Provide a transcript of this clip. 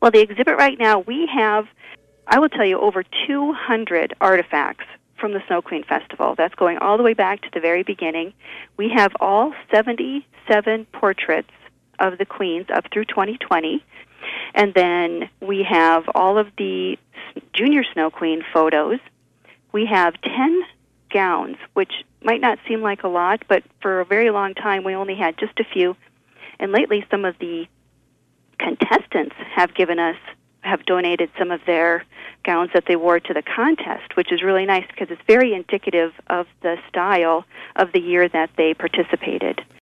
Well, the exhibit right now, we have, I will tell you, over 200 artifacts from the Snow Queen Festival. That's going all the way back to the very beginning. We have all 77 portraits of the queens up through 2020. And then we have all of the Junior Snow Queen photos. We have 10 gowns, which might not seem like a lot, but for a very long time we only had just a few. And lately some of the contestants have donated some of their gowns that they wore to the contest, which is really nice because it's very indicative of the style of the year that they participated.